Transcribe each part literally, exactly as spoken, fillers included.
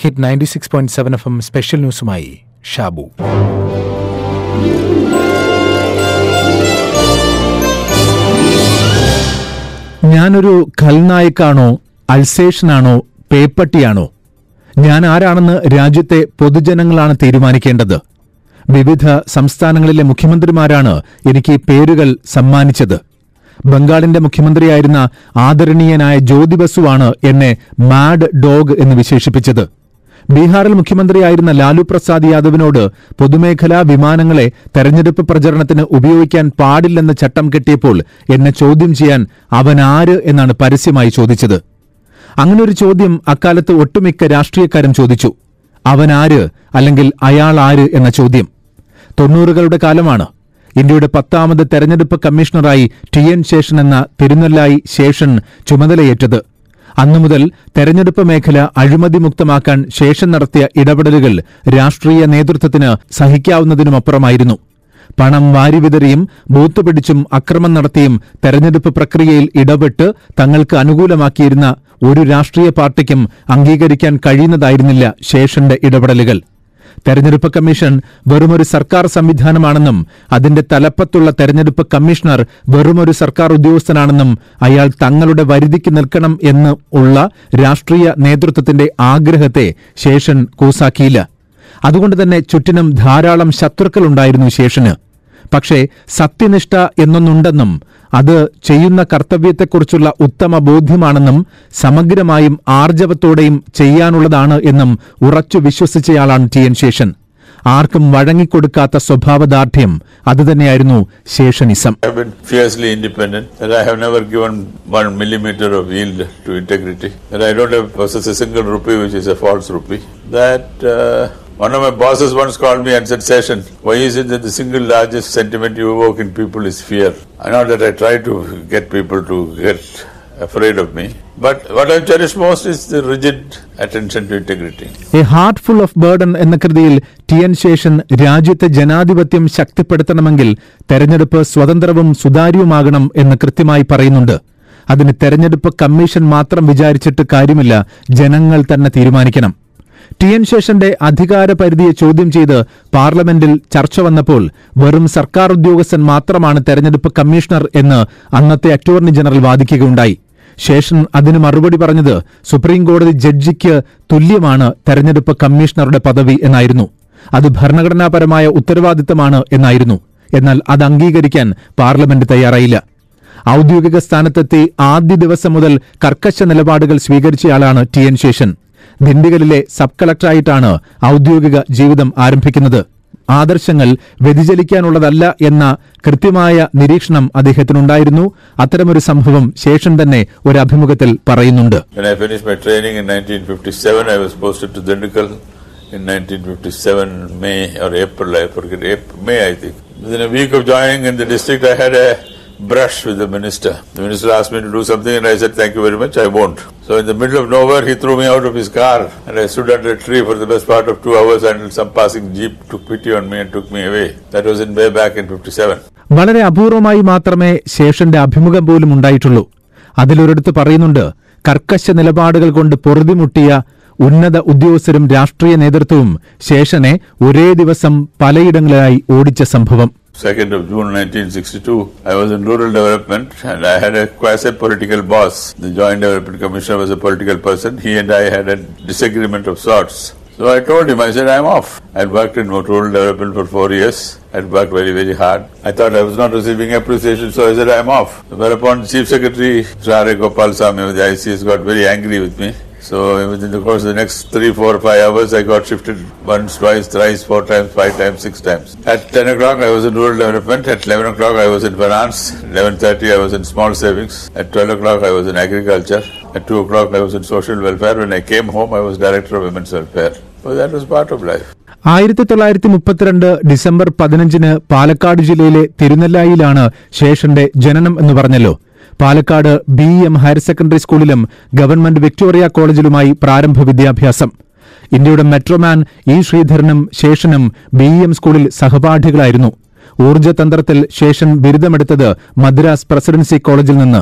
Hit ninety six point seven F M special ന്യൂസുമായി ഷാബു. ഞാനൊരു ഖൽനായക്കാണോ, അൽസേഷനാണോ, പേപ്പട്ടിയാണോ? ഞാൻ ആരാണെന്ന് രാജ്യത്തെ പൊതുജനങ്ങളാണ് തീരുമാനിക്കേണ്ടത്. വിവിധ സംസ്ഥാനങ്ങളിലെ മുഖ്യമന്ത്രിമാരാണ് എനിക്ക് പേരുകൾ സമ്മാനിച്ചത്. ബംഗാളിന്റെ മുഖ്യമന്ത്രിയായിരുന്ന ആദരണീയനായ ജ്യോതി ബസുവാണ് എന്നെ മാഡ് ഡോഗ് എന്ന് വിശേഷിപ്പിച്ചത്. ബീഹാറിൽ മുഖ്യമന്ത്രിയായിരുന്ന ലാലു പ്രസാദ് യാദവിനോട് പൊതുമേഖലാ വിമാനങ്ങളെ തെരഞ്ഞെടുപ്പ് പ്രചരണത്തിന് ഉപയോഗിക്കാൻ പാടില്ലെന്ന് ചട്ടം കെട്ടിയപ്പോൾ എന്നെ ചോദ്യം ചെയ്യാൻ അവനാര് എന്നാണ് പരസ്യമായി ചോദിച്ചത്. അങ്ങനൊരു ചോദ്യം അക്കാലത്ത് ഒട്ടുമിക്ക രാഷ്ട്രീയക്കാരും ചോദിച്ചു. അവനാര് അല്ലെങ്കിൽ അയാൾ ആര് എന്ന ചോദ്യം. തൊണ്ണൂറുകളുടെ കാലമാണ്. ഇന്ത്യയുടെ പത്താമത് തെരഞ്ഞെടുപ്പ് കമ്മീഷണറായി ടി എൻ ശേഷൻ എന്ന തിരുനെല്ലായി ശേഷൻ ചുമതലയേറ്റത്. അന്നുമുതൽ തെരഞ്ഞെടുപ്പ് മേഖല അഴിമതിമുക്തമാക്കാൻ ശേഷൻ നടത്തിയ ഇടപെടലുകൾ രാഷ്ട്രീയ നേതൃത്വത്തിന് സഹിക്കാവുന്നതിനുമപ്പുറമായിരുന്നു. പണം വാരിവിതറിയും ബൂത്ത് പിടിച്ചും അക്രമം നടത്തിയും തെരഞ്ഞെടുപ്പ് പ്രക്രിയയിൽ ഇടപെട്ട് തങ്ങൾക്ക് അനുകൂലമാക്കിയിരുന്ന ഒരു രാഷ്ട്രീയ പാർട്ടിക്കും അംഗീകരിക്കാൻ കഴിയുന്നതായിരുന്നില്ല ശേഷന്റെ ഇടപെടലുകൾ. തെരഞ്ഞെടുപ്പ് കമ്മീഷൻ വെറുമൊരു സർക്കാർ സംവിധാനമാണെന്നും അതിന്റെ തലപ്പത്തുള്ള തെരഞ്ഞെടുപ്പ് കമ്മീഷണർ വെറുമൊരു സർക്കാർ ഉദ്യോഗസ്ഥനാണെന്നും അയാൾ തങ്ങളുടെ വരുതിക്ക് നിൽക്കണം എന്ന് ഉള്ള രാഷ്ട്രീയ നേതൃത്വത്തിന്റെ ആഗ്രഹത്തെ ശേഷൻ കൂസാക്കിയില്ല. അതുകൊണ്ട് തന്നെ ചുറ്റിനും ധാരാളം ശത്രുക്കളുണ്ടായിരുന്നു ശേഷന്. പക്ഷേ സത്യനിഷ്ഠ എന്നൊന്നുണ്ടെന്നും അത് ചെയ്യുന്ന കർത്തവ്യത്തെക്കുറിച്ചുള്ള ഉത്തമ ബോധ്യമാണെന്നും സമഗ്രമായും ആർജവത്തോടെയും ചെയ്യാനുള്ളതാണ് എന്നും ഉറച്ചു വിശ്വസിച്ചയാളാണ് ടി എൻ ശേഷൻ. ആർക്കും വഴങ്ങിക്കൊടുക്കാത്ത സ്വഭാവദാർഢ്യം അതുതന്നെയായിരുന്നു ശേഷനിസം. One of my bosses once called me and said, Session, why is it that the single largest sentiment you evoke in people is fear? I know that I try to get people to get afraid of me, but what I cherish most is the rigid attention to integrity. A heart full of burden എന്ന കൃതിയിൽ T N Seshan രാജ്യത്തെ ജനാധിപത്യം ശക്തിപ്പെടുത്തണമെങ്കിൽ തെരഞ്ഞെടുപ്പ് സ്വതന്ത്രവും സുതാര്യവുമാകണം എന്ന് കൃത്യമായി പറയുന്നുണ്ട്. അതിന് തെരഞ്ഞെടുപ്പ് കമ്മീഷൻ മാത്രം വിചാരിച്ചിട്ട് കാര്യമില്ല, ജനങ്ങൾ തന്നെ തീരുമാനിക്കണം. ടി എൻ ശേഷന്റെ അധികാര പരിധിയെ ചോദ്യം ചെയ്ത് പാർലമെന്റിൽ ചർച്ച വന്നപ്പോൾ വെറും സർക്കാർ ഉദ്യോഗസ്ഥൻ മാത്രമാണ് തെരഞ്ഞെടുപ്പ് കമ്മീഷണർ എന്ന് അന്നത്തെ അറ്റോർണി ജനറൽ വാദിക്കുകയുണ്ടായി. ശേഷൻ അതിന് മറുപടി പറഞ്ഞത് സുപ്രീംകോടതി ജഡ്ജിക്ക് തുല്യമാണ് തെരഞ്ഞെടുപ്പ് കമ്മീഷണറുടെ പദവി എന്നായിരുന്നു. അത് ഭരണഘടനാപരമായ ഉത്തരവാദിത്തമാണ് എന്നായിരുന്നു. എന്നാൽ അത് അംഗീകരിക്കാൻ പാർലമെന്റ് തയ്യാറായില്ല. ഔദ്യോഗിക സ്ഥാനത്തെത്തി ആദ്യ ദിവസം മുതൽ കർക്കശ നിലപാടുകൾ സ്വീകരിച്ചയാളാണ് ടി എൻ ശേഷൻ. ദിണ്ടിഗലിലെ സബ് കളക്ടറായിട്ടാണ് ഔദ്യോഗിക ജീവിതം ആരംഭിക്കുന്നത്. ആദർശങ്ങൾ വ്യതിചലിക്കാനുള്ളതല്ല എന്ന കൃത്യമായ നിരീക്ഷണം അദ്ദേഹത്തിനുണ്ടായിരുന്നു. അത്തരമൊരു സംഭവം ശേഷൻ തന്നെ ഒരു അഭിമുഖത്തിൽ പറയുന്നുണ്ട്. When I finished my training in nineteen fifty-seven, I was posted to Dindigul in nineteen fifty-seven May or April, I forget, April, May I think. Within a week of joining in the district, I had a brush with the minister. The minister asked me to do something and I said, thank you very much, I won't. So in the middle of nowhere, he threw me out of his car and I stood under a tree for the best part of two hours until some passing jeep took pity on me and took me away. That was in way back in fifty-seven. വളരെ അപൂർവമായി മാത്രമേ ശേഷന്റെ അഭിമുഖം പോലും ഉണ്ടായിട്ടുള്ളൂ. അതിലൊരിടത്ത് പറയുന്നുണ്ട്, കർക്കശ നിലപാടുകൾ കൊണ്ട് പൊറുതിമുട്ടിയ ഉന്നത ഉദ്യോഗസ്ഥരും രാഷ്ട്രീയ നേതൃത്വവും ശേഷനെ ഒരേ ദിവസം പലയിടങ്ങളിലായി ഓടിച്ച സംഭവം. second of June nineteen sixty-two, I was in rural development and I had a quasi-political boss. The Joint Development Commissioner was a political person. He and I had a disagreement of sorts. So I told him, I said, I'm off. I'd worked in rural development for four years. I'd worked very, very hard. I thought I was not receiving appreciation, so I said, I'm off. Whereupon Chief Secretary Sri Gopal Swamy of the I C S got very angry with me. So within the course of the next three, four, five hours, I got shifted once, twice, thrice, four times, five times, six times. At ten o'clock, I was in rural development. At eleven o'clock, I was in finance. eleven thirty, I was in small savings. At twelve o'clock, I was in agriculture. At two o'clock, I was in social welfare. When I came home, I was director of women's welfare. So that was part of life. ആയിരത്തി തൊള്ളായിരത്തി മുപ്പത്തിരണ്ട് December പതിനഞ്ചിന് പാലക്കാട് ജില്ലയിലെ തിരുനെല്ലായിലാണ് ശേഷന്റെ ജനനം എന്ന് പറഞ്ഞല്ലോ. Palakkad B M higher secondary സ്കൂളിലും government Victoria കോളേജിലുമായി പ്രാരംഭ വിദ്യാഭ്യാസം. ഇന്ത്യയുടെ മെട്രോമാൻ ഇ ശ്രീധരനും ശേഷനും ബി എം സ്കൂളിൽ സഹപാഠികളായിരുന്നു. ഊർജ്ജതന്ത്രത്തിൽ ശേഷൻ ബിരുദമെടുത്തത് മദ്രാസ് പ്രസിഡൻസി കോളേജിൽ നിന്ന്.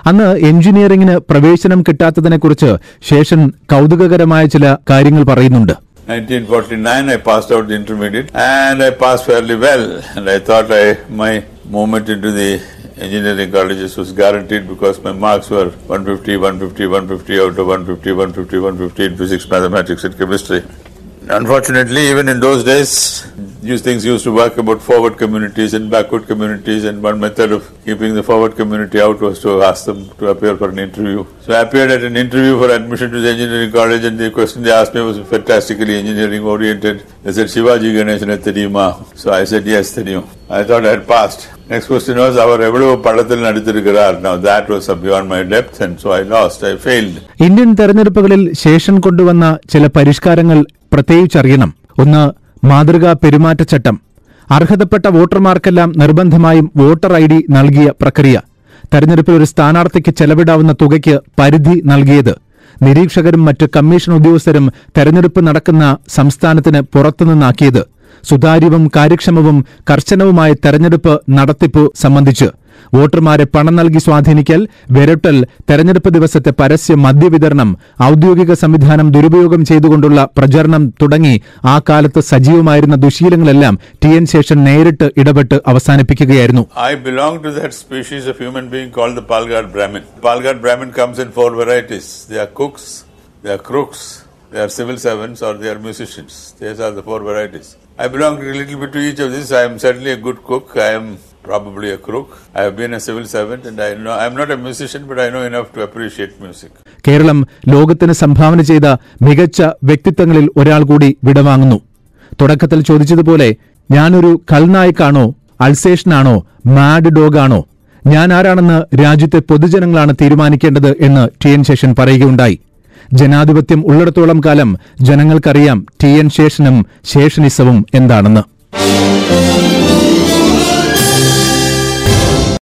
അന്ന് എഞ്ചിനീയറിംഗിന് പ്രവേശനം കിട്ടാത്തതിനെക്കുറിച്ച് ശേഷൻ കൗതുകകരമായ ചില കാര്യങ്ങൾ പറയുന്നുണ്ട്. nineteen forty-nine, I passed out the intermediate and I passed fairly well. And I thought I, my movement into the engineering colleges was guaranteed because my marks were one fifty, one fifty, one fifty out of one fifty, one fifty, one fifty in physics, mathematics and chemistry. Unfortunately, even in those days, these things used to work about forward communities and backward communities, and one method of keeping the forward community out was to ask them to appear for an interview. So I appeared at an interview for admission to the engineering college, and the question they asked me was fantastically engineering oriented. They said, Shivaji Ganeshan at Theriyuma. So I said, yes, Theriyum. I thought I had passed. Next question was, our Evadu Padathil Nadithirukirar. Now that was beyond my depth, and so I lost. I failed. Indian തെരഞ്ഞെടുപ്പുകളിൽ ശേഷൻ കൊണ്ടുവന്ന ചില പരിഷ്കാരങ്ങൾ പ്രത്യേകിച്ചറിയണം. ഒന്ന്, മാതൃകാ പെരുമാറ്റച്ചട്ടം. അർഹതപ്പെട്ട വോട്ടർമാർക്കെല്ലാം നിർബന്ധമായും വോട്ടർ ഐ ഡി നൽകിയ പ്രക്രിയ. തെരഞ്ഞെടുപ്പിൽ ഒരു സ്ഥാനാർത്ഥിക്ക് ചെലവിടാവുന്ന തുകയ്ക്ക് പരിധി നൽകിയത്. നിരീക്ഷകരും മറ്റ് കമ്മീഷൻ ഉദ്യോഗസ്ഥരും തെരഞ്ഞെടുപ്പ് നടക്കുന്ന സംസ്ഥാനത്തിന് പുറത്തുനിന്നാക്കിയത്. സുതാര്യവും കാര്യക്ഷമവും കർശനവുമായ തെരഞ്ഞെടുപ്പ് നടത്തിപ്പ് സംബന്ധിച്ച് വോട്ടർമാരെ പണം നൽകി സ്വാധീനിക്കൽ, വിരട്ടൽ, തെരഞ്ഞെടുപ്പ് ദിവസത്തെ പരസ്യ മദ്യവിതരണം, ഔദ്യോഗിക സംവിധാനം ദുരുപയോഗം ചെയ്തുകൊണ്ടുള്ള പ്രചരണം തുടങ്ങി ആ കാലത്ത് സജീവമായിരുന്ന ദുശീലങ്ങളെല്ലാം ടി എൻ ശേഷൻ നേരിട്ട് ഇടപെട്ട് അവസാനിപ്പിക്കുകയായിരുന്നു. I belong to that species of human being called the Palghat Brahmin. Palghat Brahmin comes in four varieties. They are cooks, they are crooks, they are civil servants, or they are musicians. These are the four varieties. I belong a little bit to each of these. I am certainly a good cook. I am probably a crook. I have been a civil servant, and I know I am not a musician, but I know enough to appreciate music. Keralam ലോകത്തിന് സംഭാവന ചെയ്ത മികച്ച വ്യക്തിത്വങ്ങളിൽ ഒരാൾ കൂടി വിടവാങ്ങുന്നു. തുടക്കത്തിൽ ചോദിച്ചതുപോലെ, ഞാനൊരു ഖൽനായക്കാണോ, അൾസേഷനാണോ, mad ഡോഗാണോ? ഞാൻ ആരാണെന്ന് രാജ്യത്തെ പൊതുജനങ്ങളാണ് തീരുമാനിക്കേണ്ടത് എന്ന് ടി എൻ ശേഷൻ പറയുകയുണ്ടായി. ജനാധിപത്യം ഉള്ളിടത്തോളം കാലം ജനങ്ങൾക്കറിയാം ടി എൻ ശേഷനും ശേഷനിസവും എന്താണെന്ന്.